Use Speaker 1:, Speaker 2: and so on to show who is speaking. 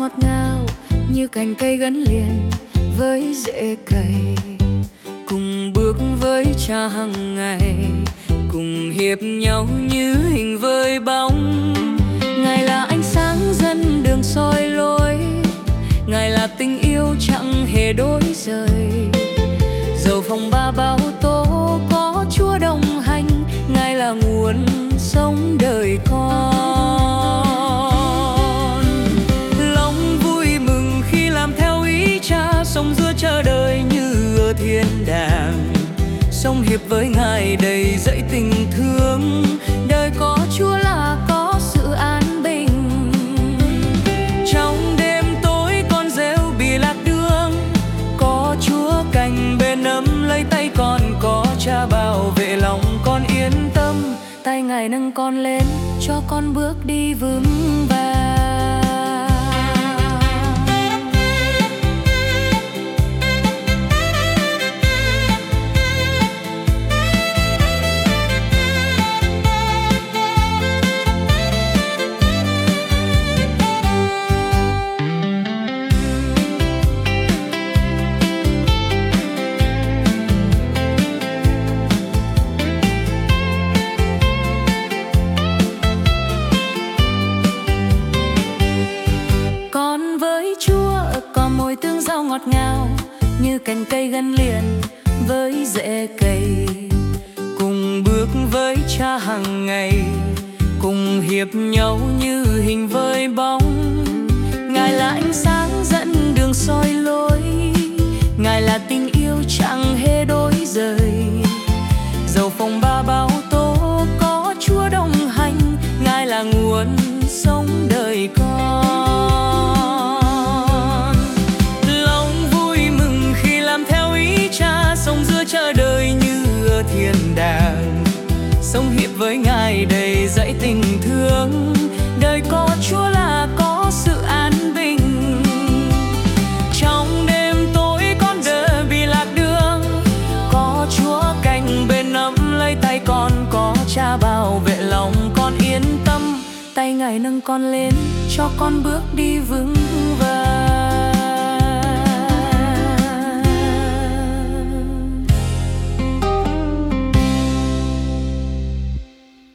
Speaker 1: ngọt ngào như cành cây gắn liền với rễ cây, cùng bước với cha hàng ngày, cùng hiệp nhau như hình với bóng. Ngài là ánh sáng dẫn đường soi lối, Ngài là tình yêu chẳng hề đổi rời. Dầu phong ba bão tố có Chúa đồng hành, Ngài là nguồn sống đời con. Lòng vui mừng khi làm theo ý Cha, sống giữa chờ đợi như ở thiên đàng. Sống hiệp với Ngài đầy dẫy tình thương, đời có Chúa là có sự an bình. Trong đêm tối con rêu bị lạc đường, có Chúa cạnh bên nắm lấy tay con, có Cha bảo vệ lòng con yên tâm. Tay Ngài nâng con lên cho con bước đi vững vàng. Tương giao ngọt ngào như cành cây gắn liền với rễ cây, cùng bước với Cha hàng ngày, cùng hiệp nhau như hình với bóng. Ngài là ánh sáng dẫn đường soi lối, Ngài là tình yêu chẳng hề đổi rời. Dầu phong ba bão tố có Chúa đồng hành, Ngài là nguồn sống đời con. Sống giữa chờ đợi như ở thiên đàng, sống hiệp với Ngài đầy dẫy tình thương, đời có Chúa là có sự an bình. Trong đêm tối con đỡ bị lạc đường, có Chúa cạnh bên nắm lấy tay con, có Cha bảo vệ lòng con yên tâm. Tay Ngài nâng con lên cho con bước đi vững